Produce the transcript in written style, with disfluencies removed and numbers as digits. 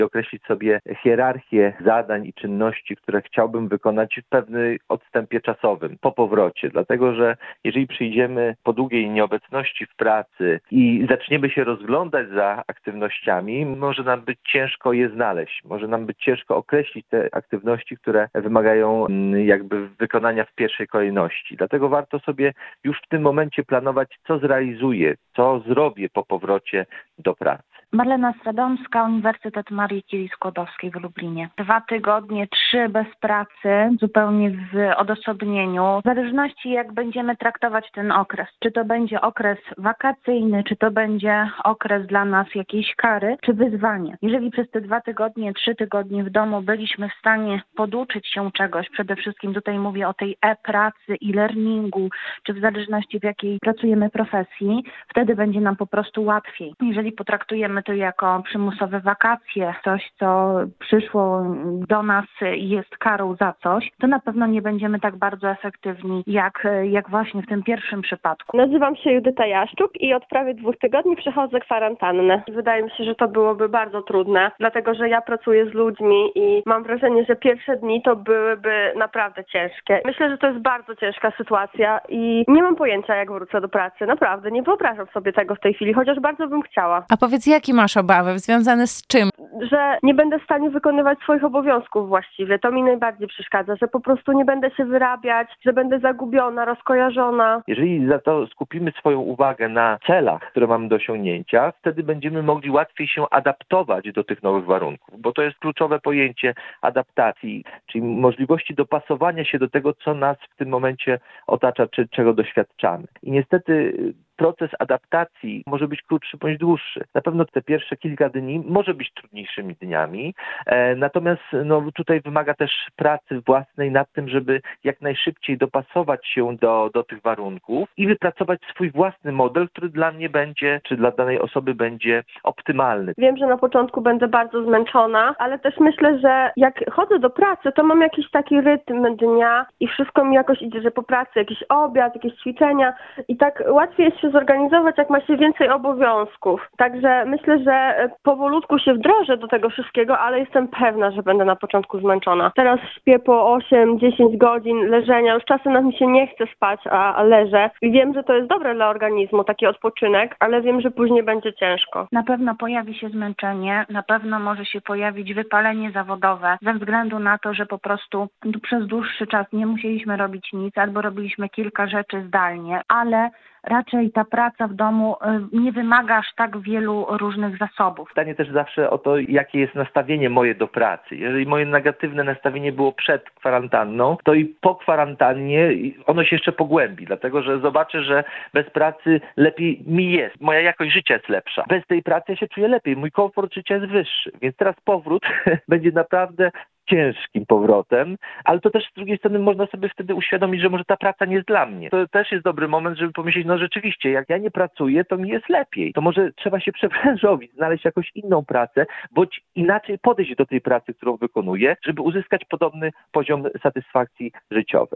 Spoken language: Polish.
określić sobie hierarchię zadań i czynności, które chciałbym wykonać w pewnym odstępie czasowym po powrocie. Dlatego, że jeżeli przyjdziemy po długiej nieobecności w pracy i zaczniemy się rozglądać za aktywnościami, może nam być ciężko je znaleźć. Może nam być ciężko określić te aktywności, które wymagają jakby wykonania w pierwszej kolejności. Dlatego warto sobie już w tym momencie planować, co zrealizuję, co zrobię po powrocie do pracy. Marlena Stradomska, Uniwersytet Marii Curie-Skłodowskiej w Lublinie. 2 tygodnie, 3 bez pracy, zupełnie w odosobnieniu. W zależności jak będziemy traktować ten okres. Czy to będzie okres wakacyjny, czy to będzie okres dla nas jakiejś kary, czy wyzwanie. Jeżeli przez te 2 tygodnie, 3 tygodnie w domu byliśmy w stanie poduczyć się czegoś, przede wszystkim tutaj mówię o tej e-pracy, e-learningu, czy w zależności w jakiej pracujemy profesji, wtedy będzie nam po prostu łatwiej. Jeżeli potraktujemy to jako przymusowe wakacje, coś co przyszło do nas i jest karą za coś, to na pewno nie będziemy tak bardzo efektywni jak właśnie w tym pierwszym przypadku. Nazywam się Judyta Jaszczuk i od prawie 2 tygodni przechodzę kwarantannę. Wydaje mi się, że to byłoby bardzo trudne, dlatego że ja pracuję z ludźmi i mam wrażenie, że pierwsze dni to byłyby naprawdę ciężkie. Myślę, że to jest bardzo ciężka sytuacja i nie mam pojęcia, jak wrócę do pracy. Naprawdę, nie wyobrażam sobie tego w tej chwili, chociaż bardzo bym chciała. A powiedz, jakie masz obawy? Związane z czym? Że nie będę w stanie wykonywać swoich obowiązków właściwie. To mi najbardziej przeszkadza, że po prostu nie będę się wyrabiać, że będę zagubiona, rozkojarzona. Jeżeli za to skupimy swoją uwagę na celach, które mamy do osiągnięcia, wtedy będziemy mogli łatwiej się adaptować do tych nowych warunków, bo to jest kluczowe pojęcie adaptacji, czyli możliwości dopasowania się do tego, co nas w tym momencie otacza, czy czego doświadczamy. I niestety proces adaptacji może być krótszy bądź dłuższy. Na pewno te pierwsze kilka dni może być trudniejszymi dniami, natomiast tutaj wymaga też pracy własnej nad tym, żeby jak najszybciej dopasować się do tych warunków i wypracować swój własny model, który dla mnie będzie, czy dla danej osoby będzie optymalny. Wiem, że na początku będę bardzo zmęczona, ale też myślę, że jak chodzę do pracy, to mam jakiś taki rytm dnia i wszystko mi jakoś idzie, że po pracy jakiś obiad, jakieś ćwiczenia i tak łatwiej jest się zorganizować, jak ma się więcej obowiązków. Także myślę, że powolutku się wdrożę do tego wszystkiego, ale jestem pewna, że będę na początku zmęczona. Teraz śpię po 8-10 godzin leżenia, już czasem mi się nie chce spać, a leżę. I wiem, że to jest dobre dla organizmu, taki odpoczynek, ale wiem, że później będzie ciężko. Na pewno pojawi się zmęczenie, na pewno może się pojawić wypalenie zawodowe, ze względu na to, że po prostu przez dłuższy czas nie musieliśmy robić nic, albo robiliśmy kilka rzeczy zdalnie, ale raczej ta praca w domu nie wymaga aż tak wielu różnych zasobów. Pytanie też zawsze o to, jakie jest nastawienie moje do pracy. Jeżeli moje negatywne nastawienie było przed kwarantanną, to i po kwarantannie ono się jeszcze pogłębi, dlatego że zobaczę, że bez pracy lepiej mi jest. Moja jakość życia jest lepsza. Bez tej pracy ja się czuję lepiej. Mój komfort życia jest wyższy. Więc teraz powrót będzie naprawdę ciężkim powrotem, ale to też z drugiej strony można sobie wtedy uświadomić, że może ta praca nie jest dla mnie. To też jest dobry moment, żeby pomyśleć, rzeczywiście, jak ja nie pracuję, to mi jest lepiej. To może trzeba się przebranżowić, znaleźć jakąś inną pracę, bądź inaczej podejść do tej pracy, którą wykonuję, żeby uzyskać podobny poziom satysfakcji życiowej.